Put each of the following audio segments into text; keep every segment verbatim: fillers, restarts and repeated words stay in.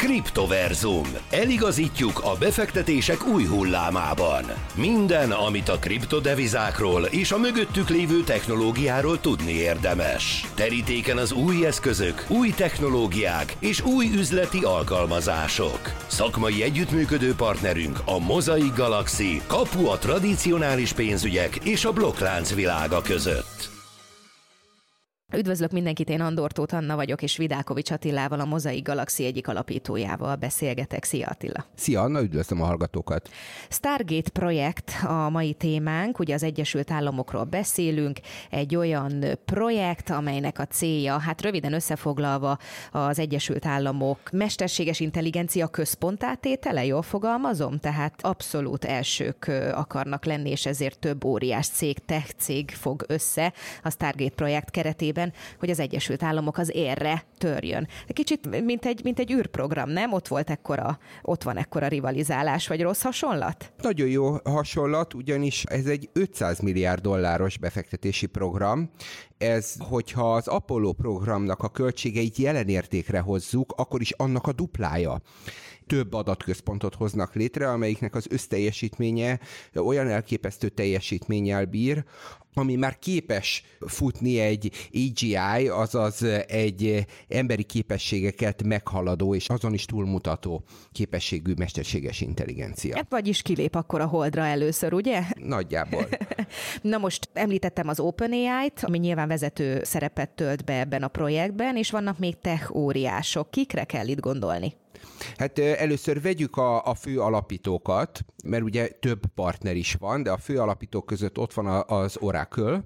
Kriptoverzum. Eligazítjuk a befektetések új hullámában. Minden, amit a kriptodevizákról és a mögöttük lévő technológiáról tudni érdemes. Terítéken az új eszközök, új technológiák és új üzleti alkalmazások. Szakmai együttműködő partnerünk a Mosaic Galaxy, kapu a tradicionális pénzügyek és a blokklánc világa között. Üdvözlök mindenkit, én Andor Tóth Anna vagyok, és Vidákovics Attilával, a Mosaic Galaxy egyik alapítójával beszélgetek. Szia Attila! Szia Anna, üdvözlöm a hallgatókat! Stargate projekt a mai témánk, ugye az Egyesült Államokról beszélünk, egy olyan projekt, amelynek a célja, hát röviden összefoglalva, az Egyesült Államok mesterséges intelligencia központátétele, jól fogalmazom? Tehát abszolút elsők akarnak lenni, és ezért több óriás cég, tech cég fog össze a Stargate projekt keretében, hogy az Egyesült Államok az érre törjön. Kicsit mint egy, mint egy űrprogram, nem? Ott volt ekkora, ott van ekkora rivalizálás, vagy rossz hasonlat? Nagyon jó hasonlat, ugyanis ez egy ötszáz milliárd dolláros befektetési program. Ez, hogyha az Apollo programnak a költségeit jelen értékre hozzuk, akkor is annak a duplája. Több adatközpontot hoznak létre, amelyiknek az összteljesítménye olyan elképesztő teljesítménnyel bír, ami már képes futni egy á gé i, azaz egy emberi képességeket meghaladó és azon is túlmutató képességű mesterséges intelligencia. Hát vagyis kilép akkor a Holdra először, ugye? Nagyjából. Na most említettem az OpenAI-t, ami nyilván vezető szerepet tölt be ebben a projektben, és vannak még tech óriások. Kikre kell itt gondolni? Hát először vegyük a, a fő alapítókat, mert ugye több partner is van, de a fő alapítók között ott van az Oracle,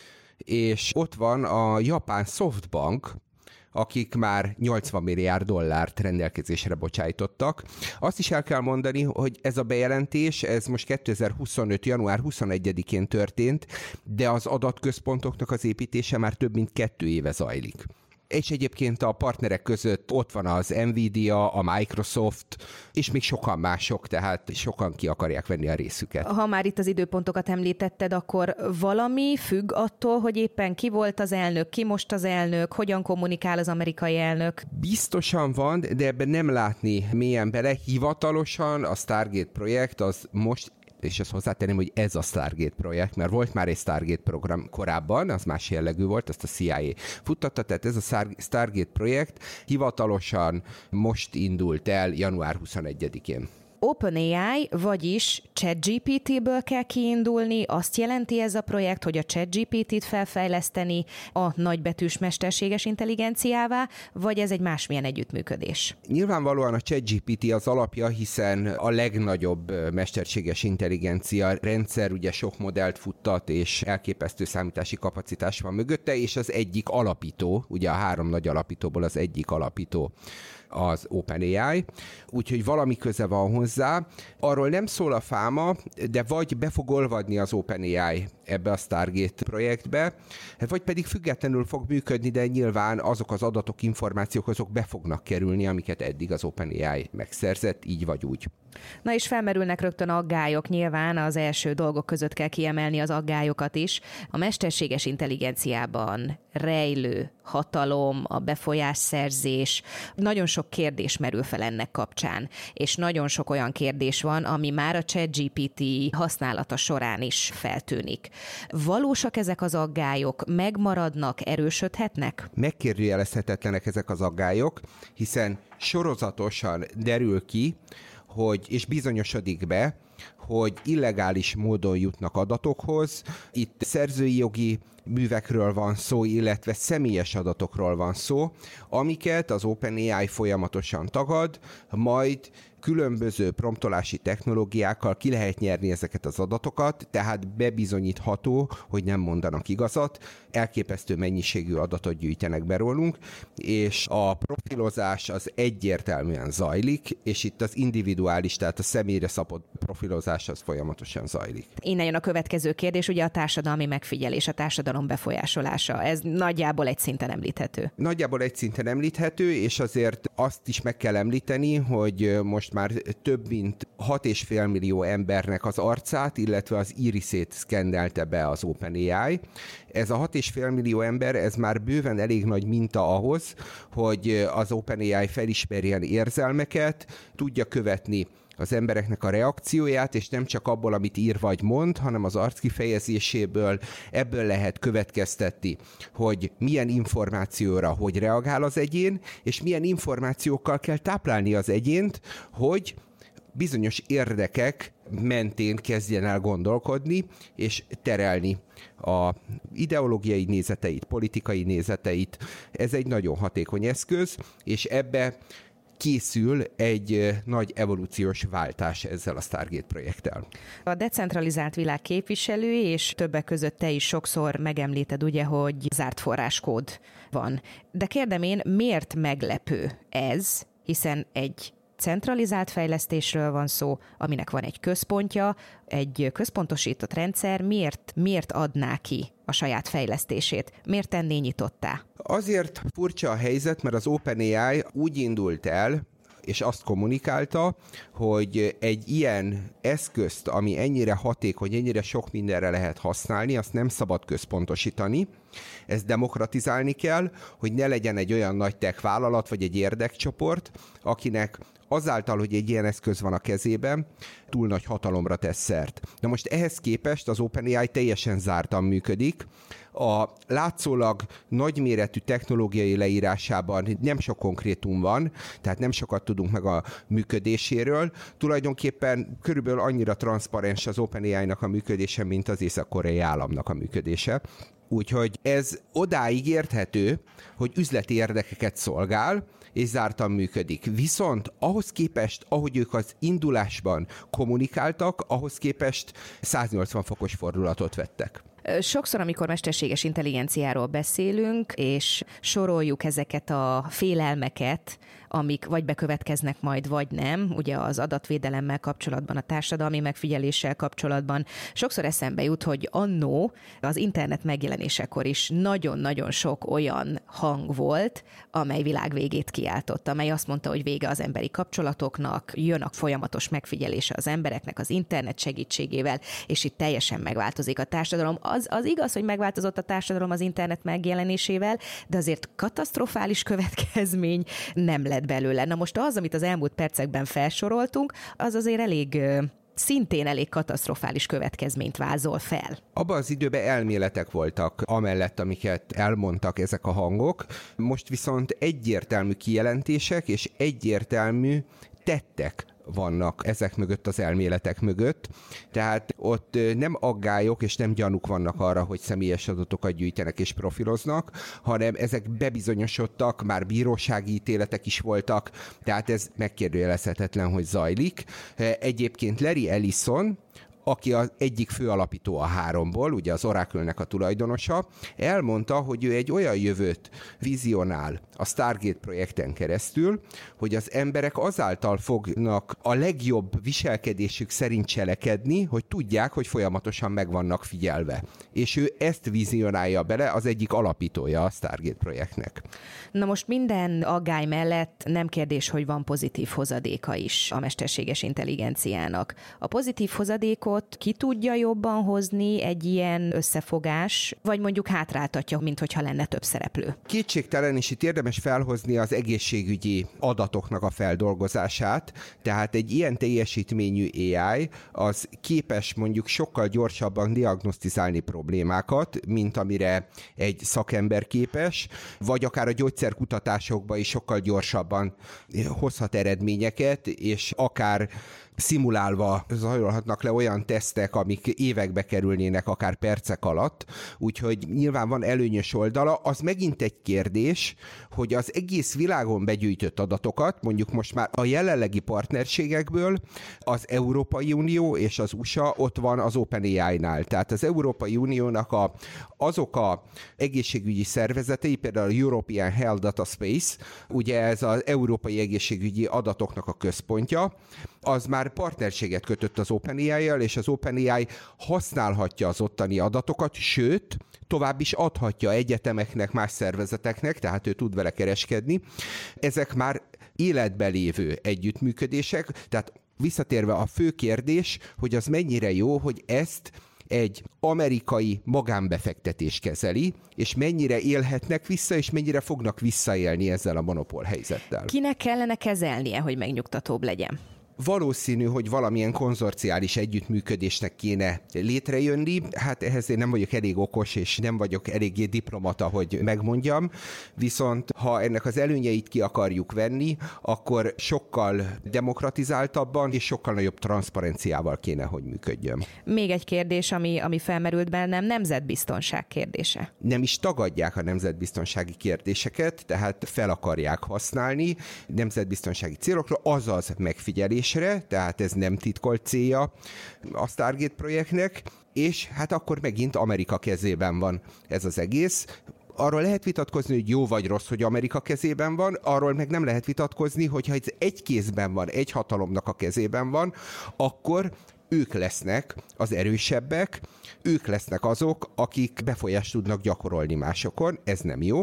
és ott van a japán Softbank, akik már nyolcvan milliárd dollárt rendelkezésre bocsájtottak. Azt is el kell mondani, hogy ez a bejelentés, ez most kétezer-huszonöt. január huszonegyedikén történt, de az adatközpontoknak az építése már több mint kettő éve zajlik. És egyébként a partnerek között ott van az Nvidia, a Microsoft, és még sokan mások, tehát sokan ki akarják venni a részüket. Ha már itt az időpontokat említetted, akkor valami függ attól, hogy éppen ki volt az elnök, ki most az elnök, hogyan kommunikál az amerikai elnök? Biztosan van, de ebben nem látni mélyen bele. Hivatalosan a Stargate projekt az most, és ezt hozzátenném, hogy ez a Stargate projekt, mert volt már egy Stargate program korábban, az más jellegű volt, ezt a C I A futtatta, tehát ez a Stargate projekt hivatalosan most indult el január huszonegyedikén. OpenAI, vagyis ChatGPT-ből kell kiindulni, azt jelenti ez a projekt, hogy a ChatGPT-t felfejleszteni a nagybetűs mesterséges intelligenciává, vagy ez egy másmilyen együttműködés? Nyilvánvalóan a ChatGPT az alapja, hiszen a legnagyobb mesterséges intelligencia rendszer, ugye sok modellt futtat, és elképesztő számítási kapacitás van mögötte, és az egyik alapító, ugye a három nagy alapítóból az egyik alapító az OpenAI, úgyhogy valami köze van hozzá. Arról nem szól a fáma, de vagy be fog olvadni az OpenAI ebbe a Stargate projektbe, vagy pedig függetlenül fog működni, de nyilván azok az adatok, információk, azok be fognak kerülni, amiket eddig az OpenAI megszerzett, így vagy úgy. Na és felmerülnek rögtön aggályok, nyilván az első dolgok között kell kiemelni az aggályokat is. A mesterséges intelligenciában rejlő hatalom, a befolyásszerzés, nagyon sok kérdés merül fel ennek kapcsán, és nagyon sok olyan kérdés van, ami már a ChatGPT használata során is feltűnik. Valósak ezek az aggályok? Megmaradnak, erősödhetnek? Megkérdőjelezhetetlenek ezek az aggályok, hiszen sorozatosan derül ki, hogy, és bizonyosodik be, hogy illegális módon jutnak adatokhoz. Itt szerzői jogi művekről van szó, illetve személyes adatokról van szó, amiket az OpenAI folyamatosan tagad, majd különböző promptolási technológiákkal ki lehet nyerni ezeket az adatokat, tehát bebizonyítható, hogy nem mondanak igazat, elképesztő mennyiségű adatot gyűjtenek be rólunk, és a profilozás az egyértelműen zajlik, és itt az individuális, tehát a személyre szabott profilozás az folyamatosan zajlik. Innen jön a következő kérdés, ugye a társadalmi megfigyelés, a társadalom befolyásolása. Ez nagyjából egy szinten említhető. Nagyjából egy szinten említhető, és azért azt is meg kell említeni, hogy most már több mint hat és fél millió embernek az arcát, illetve az irisét szkennelte be az OpenAI. Ez a hat és fél millió ember, ez már bőven elég nagy minta ahhoz, hogy az OpenAI felismerjen érzelmeket, tudja követni az embereknek a reakcióját, és nem csak abból, amit ír vagy mond, hanem az arckifejezéséből, ebből lehet következtetni, hogy milyen információra hogy reagál az egyén, és milyen információkkal kell táplálni az egyént, hogy bizonyos érdekek mentén kezdjen el gondolkodni, és terelni a ideológiai nézeteit, politikai nézeteit. Ez egy nagyon hatékony eszköz, és ebbe készül egy nagy evolúciós váltás ezzel a Stargate projekttel. A decentralizált világ képviselői, és többek között te is sokszor megemlíted, ugye, hogy zárt forráskód van. De kérdem én, miért meglepő ez, hiszen egy centralizált fejlesztésről van szó, aminek van egy központja, egy központosított rendszer, miért, miért adná ki a saját fejlesztését? Miért tenné nyitottá? Azért furcsa a helyzet, mert az OpenAI úgy indult el, és azt kommunikálta, hogy egy ilyen eszközt, ami ennyire hatékony, ennyire sok mindenre lehet használni, azt nem szabad központosítani. Ezt demokratizálni kell, hogy ne legyen egy olyan nagy tech vállalat, vagy egy érdekcsoport, akinek azáltal, hogy egy ilyen eszköz van a kezében, túl nagy hatalomra tesz szert. De most ehhez képest az OpenAI teljesen zártan működik. A látszólag nagyméretű technológiai leírásában nem sok konkrétum van, tehát nem sokat tudunk meg a működéséről. Tulajdonképpen körülbelül annyira transzparens az OpenAI-nak a működése, mint az észak-koreai államnak a működése. Úgyhogy ez odáig érthető, hogy üzleti érdekeket szolgál, és zártan működik. Viszont ahhoz képest, ahogy ők az indulásban kommunikáltak, ahhoz képest száznyolcvan fokos fordulatot vettek. Sokszor, amikor mesterséges intelligenciáról beszélünk, és soroljuk ezeket a félelmeket, amik vagy bekövetkeznek majd, vagy nem, ugye az adatvédelemmel kapcsolatban, a társadalmi megfigyeléssel kapcsolatban, sokszor eszembe jut, hogy annó az internet megjelenésekor is nagyon-nagyon sok olyan hang volt, amely világvégét kiáltott, amely azt mondta, hogy vége az emberi kapcsolatoknak, jön a folyamatos megfigyelése az embereknek az internet segítségével, és itt teljesen megváltozik a társadalom. Az, az igaz, hogy megváltozott a társadalom az internet megjelenésével, de azért katasztrofális következmény nem lett belőle. Na most az, amit az elmúlt percekben felsoroltunk, az azért elég... szintén elég katasztrofális következményt vázol fel. Abban az időben elméletek voltak, amellett, amiket elmondtak ezek a hangok. Most viszont egyértelmű kijelentések és egyértelmű tettek vannak ezek mögött, az elméletek mögött. Tehát ott nem aggályok és nem gyanúk vannak arra, hogy személyes adatokat gyűjtenek és profiloznak, hanem ezek bebizonyosodtak, már bírósági ítéletek is voltak, tehát ez megkérdőjelezhetetlen, hogy zajlik. Egyébként Larry Ellison, aki az egyik fő alapító a háromból, ugye az Oracle-nek a tulajdonosa, elmondta, hogy ő egy olyan jövőt vizionál a Stargate projekten keresztül, hogy az emberek azáltal fognak a legjobb viselkedésük szerint cselekedni, hogy tudják, hogy folyamatosan meg vannak figyelve. És ő ezt vizionálja bele, az egyik alapítója a Stargate projektnek. Na most minden aggály mellett nem kérdés, hogy van pozitív hozadéka is a mesterséges intelligenciának. A pozitív hozadékot ki tudja jobban hozni egy ilyen összefogás, vagy mondjuk hátráltatja, mint hogyha lenne több szereplő? Kétségtelen, és itt érdemes felhozni az egészségügyi adatoknak a feldolgozását, tehát egy ilyen teljesítményű á i az képes mondjuk sokkal gyorsabban diagnosztizálni problémákat, mint amire egy szakember képes, vagy akár a gyógyszerkutatásokban is sokkal gyorsabban hozhat eredményeket, és akár szimulálva zajolhatnak le olyan tesztek, amik évekbe kerülnének, akár percek alatt, úgyhogy nyilván van előnyös oldala. Az megint egy kérdés, hogy az egész világon begyűjtött adatokat, mondjuk most már a jelenlegi partnerségekből az Európai Unió és az u es á ott van az OpenAI-nál. Tehát az Európai Uniónak a, azok a egészségügyi szervezetei, például a European Health Data Space, ugye ez az európai egészségügyi adatoknak a központja, az már partnerséget kötött az OpenAI-jal, és az OpenAI használhatja az ottani adatokat, sőt, tovább is adhatja egyetemeknek, más szervezeteknek, tehát ő tud vele kereskedni. Ezek már életbe lévő együttműködések, tehát visszatérve a fő kérdés, hogy az mennyire jó, hogy ezt egy amerikai magánbefektetés kezeli, és mennyire élhetnek vissza, és mennyire fognak visszaélni ezzel a monopól helyzettel. Kinek kellene kezelnie, hogy megnyugtatóbb legyen? Valószínű, hogy valamilyen konzorciális együttműködésnek kéne létrejönni. Hát ehhez én nem vagyok elég okos, és nem vagyok eléggé diplomata, hogy megmondjam. Viszont ha ennek az előnyeit ki akarjuk venni, akkor sokkal demokratizáltabban és sokkal nagyobb transzparenciával kéne, hogy működjön. Még egy kérdés, ami, ami felmerült bennem, nemzetbiztonság kérdése. Nem is tagadják a nemzetbiztonsági kérdéseket, tehát fel akarják használni nemzetbiztonsági célokra, azaz megfigyelés, tehát ez nem titkolt célja a Stargate projektnek, és hát akkor megint Amerika kezében van ez az egész. Arról lehet vitatkozni, hogy jó vagy rossz, hogy Amerika kezében van, arról meg nem lehet vitatkozni, hogyha ez egy kézben van, egy hatalomnak a kezében van, akkor ők lesznek az erősebbek, ők lesznek azok, akik befolyást tudnak gyakorolni másokon, ez nem jó.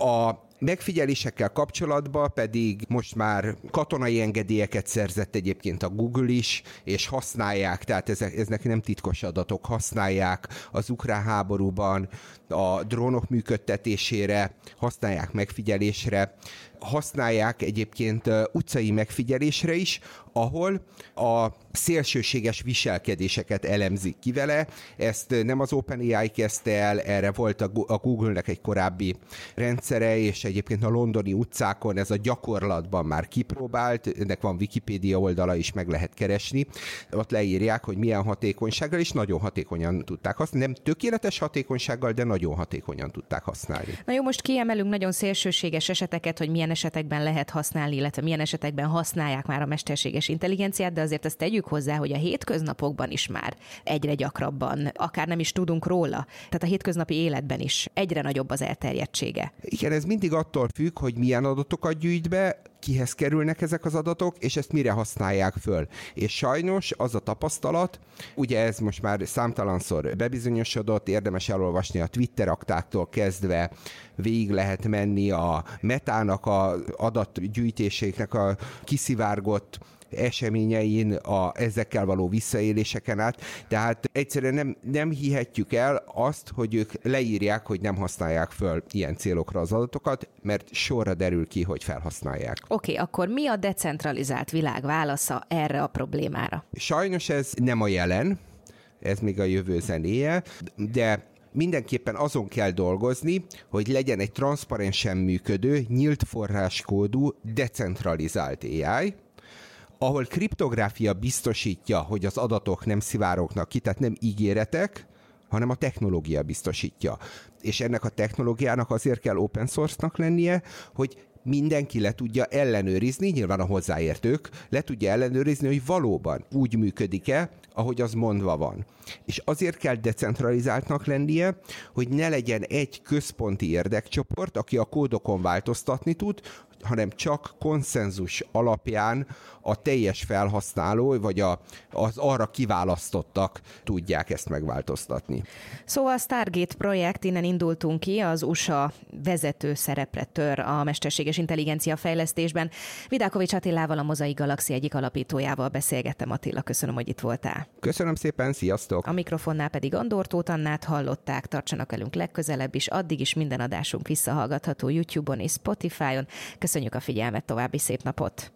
A megfigyelésekkel kapcsolatban pedig most már katonai engedélyeket szerzett egyébként a Google is, és használják, tehát ezek, ezek nem titkos adatok, használják az ukrán háborúban, a drónok működtetésére, használják megfigyelésre, használják egyébként utcai megfigyelésre is, ahol a szélsőséges viselkedéseket elemzik ki vele. Ezt nem az OpenAI kezdte el, erre volt a Google-nek egy korábbi rendszere, és egyébként a londoni utcákon ez a gyakorlatban már kipróbált, ennek van Wikipédia oldala is, meg lehet keresni. Ott leírják, hogy milyen hatékonysággal, és nagyon hatékonyan tudták használni. Nem tökéletes hatékonysággal, de nagyon hatékonyan tudták használni. Na jó, most kiemelünk nagyon szélsőséges eseteket, hogy milyen esetekben lehet használni, illetve milyen esetekben használják már a mesterséges intelligenciát, de azért ezt tegyük hozzá, hogy a hétköznapokban is már egyre gyakrabban, akár nem is tudunk róla. Tehát a hétköznapi életben is egyre nagyobb az elterjedtsége. Igen, ez mindig attól függ, hogy milyen adatokat gyűjt be, kihez kerülnek ezek az adatok, és ezt mire használják föl. És sajnos az a tapasztalat, ugye ez most már számtalanszor bebizonyosodott, érdemes elolvasni a Twitter aktáktól kezdve, végig lehet menni a Metának a adatgyűjtésének a kiszivárgott eseményein, a, ezekkel való visszaéléseken át. Tehát egyszerűen nem, nem hihetjük el azt, hogy ők leírják, hogy nem használják föl ilyen célokra az adatokat, mert sorra derül ki, hogy felhasználják. Oké, okay, akkor mi a decentralizált világ válasza erre a problémára? Sajnos ez nem a jelen, ez még a jövő zenéje, de mindenképpen azon kell dolgozni, hogy legyen egy transzparensen működő, nyílt forráskódú, decentralizált á i, ahol kriptográfia biztosítja, hogy az adatok nem szivárognak ki, tehát nem ígéretek, hanem a technológia biztosítja. És ennek a technológiának azért kell open source-nak lennie, hogy mindenki le tudja ellenőrizni, nyilván a hozzáértők, le tudja ellenőrizni, hogy valóban úgy működik-e, ahogy az mondva van. És azért kell decentralizáltnak lennie, hogy ne legyen egy központi érdekcsoport, aki a kódokon változtatni tud, hanem csak konszenzus alapján a teljes felhasználó, vagy a, az arra kiválasztottak tudják ezt megváltoztatni. Szóval a Stargate projekt, innen indultunk ki, az u es á vezető szerepre tör a mesterséges intelligencia fejlesztésben. Vidákovics Attilával, a Mozaik Galaxy egyik alapítójával beszélgettem. Attila, köszönöm, hogy itt voltál. Köszönöm szépen, sziasztok! A mikrofonnál pedig Andor Tóth Annát hallották, tartsanak velünk legközelebb is, addig is minden adásunk visszahallgatható YouTube-on és Spotify-on. Köszönjük a figyelmet, további szép napot!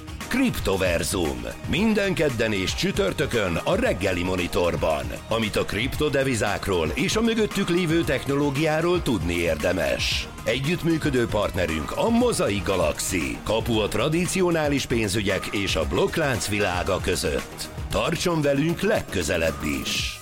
Kriptoverzum. Minden kedden és csütörtökön a reggeli Monitorban. Amit a kriptodevizákról és a mögöttük lévő technológiáról tudni érdemes. Együttműködő partnerünk a Mozaik Galaxy. Kapu a tradicionális pénzügyek és a blokklánc világa között. Tartson velünk legközelebb is!